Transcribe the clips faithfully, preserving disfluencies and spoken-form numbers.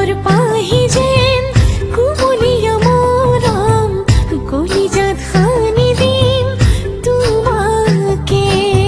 পাহি যেন কুমলীয়া মৰম কলিজাত সানি দিম তোমাকে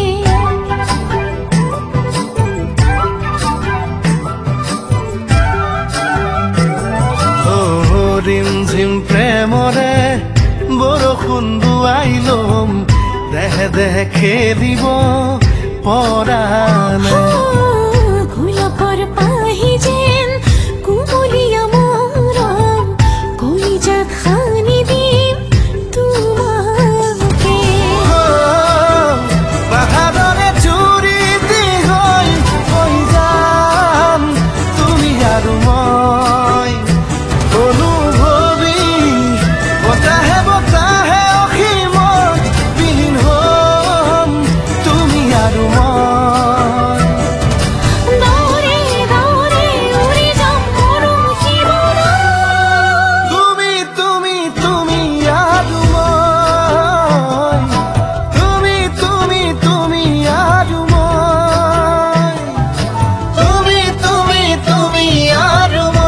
ৰিম ঝিম প্ৰেমৰে বৰষুণ দুৱাই লম দেহে দেহে খেলিব পৰা নাই গোলাপৰ পাহি যেন কুমলীয়া মৰম কলিজাত সানি দিম তোমাকে পাহাৰৰে চুৰি দি হৈ হৈ যাম তুমি আৰু মই অনুভৱী বতাহে বতাহে অসীমত বিলীন হ'ম তুমি আৰু মই দৌৰে দৌৰে উৰি যাম মৰম শিৰোনাম তুমি তুমি তুমি আৰু মই তুমি তুমি তুমি আৰু মই তুমি তুমি তুমি আৰু মই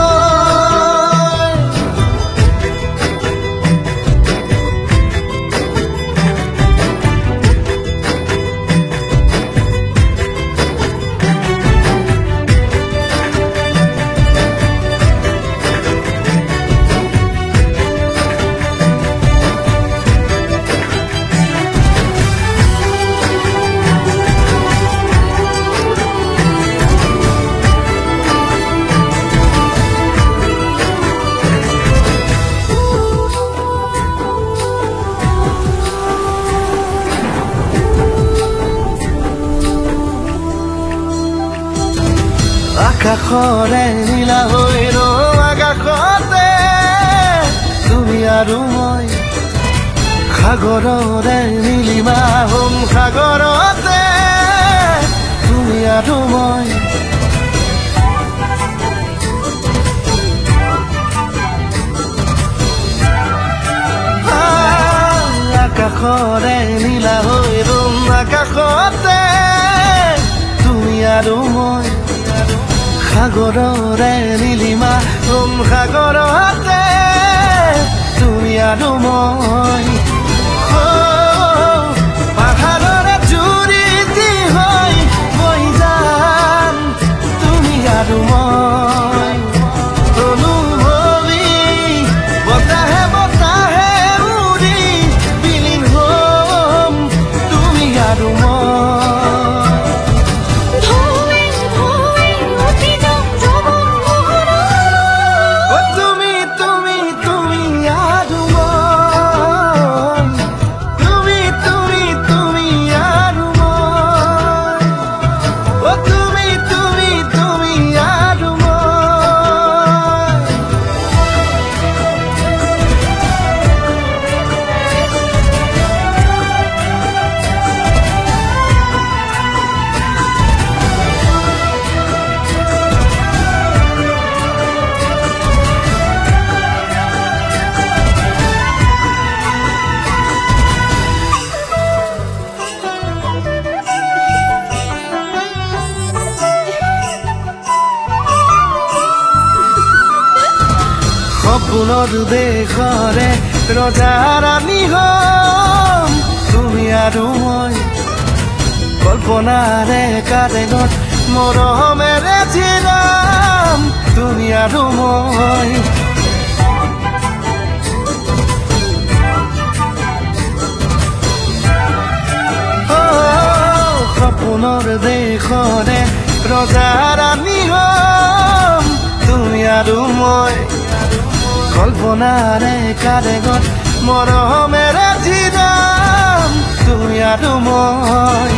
আকাশৰে নীলা হৈ ৰওঁ আকাশতে তুমি আৰু মই সাগৰৰে নীলিমা হ'ম সাগৰতে তুমি আৰু মই আকাশৰে নীলা হৈ ৰওঁ আকাশতে তুমি আৰু মই সাগৰৰে নীলিমা হ'ম সাগৰতে তুমি আৰু মই পাহাৰৰে চুৰি দি হৈ হৈ যাম তুমি আৰু মই অনুভৱী বতাহে বতাহে উৰি বিলীন হ'ম তুমি আৰু মই ধোৱে ধোৱে উঠি যাম যৌৱন মহৰম অ তুমি তুমি তুমি আৰু মই তুমি তুমি তুমি আৰু মই অ তুমি তুমি তুমি আৰু মই সপোনৰ দেশৰে ৰজা ৰাণী হ'ম তুমি আৰু মই কল্পনাৰে কাৰেঙত মৰমেৰে জিৰাম তুমি আৰু মই সপোনৰ দেশৰে ৰজা ৰাণী হ'ম তুমি আৰু মই কল্পনাৰে কাৰেঙত মৰমেৰে জিৰাম তুমি আৰু মই